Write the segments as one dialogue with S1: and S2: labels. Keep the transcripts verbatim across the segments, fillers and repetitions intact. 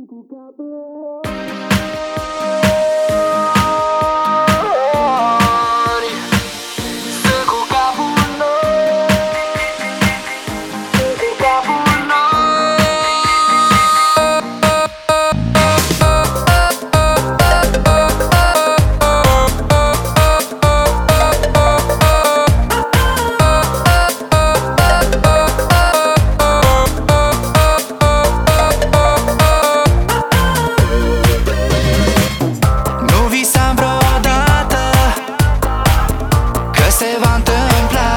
S1: Se va întâmpla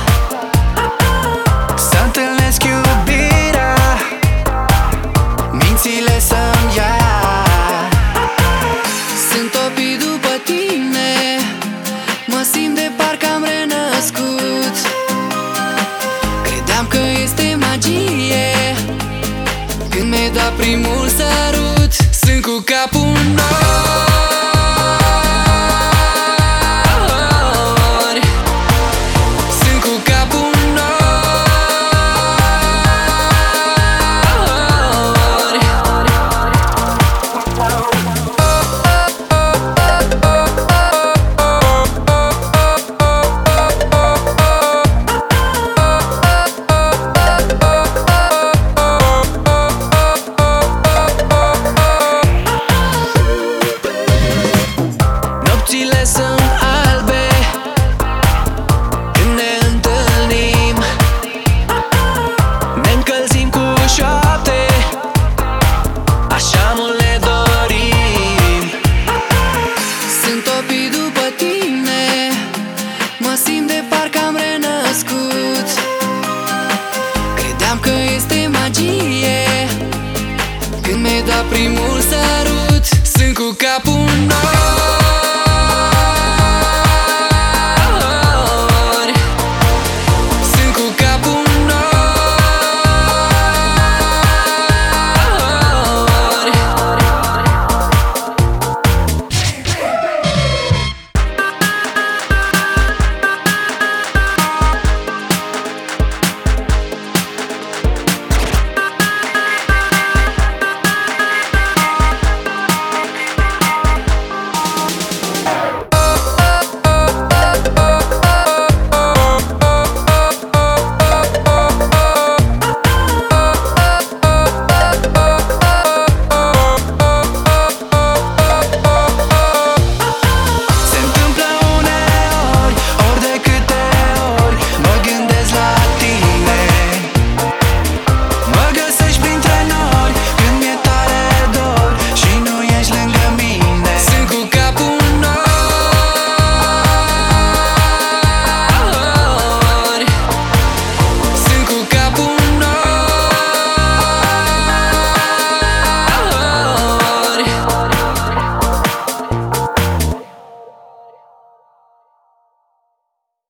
S1: să întâlnesc iubirea, mințile să-mi ia. Sunt topit după tine, mă simt de parcă am renăscut. Credeam că este magie când mi-ai dat primul sărut. Sunt cu capul nou, sunt albe când ne întâlnim, ne încălzim cu șoapte, așa mult ne dorim. Sunt topit după tine, mă simt de parcă am renăscut. Credeam că este magie când mi-ai dat primul sărut. Sunt cu capul nou,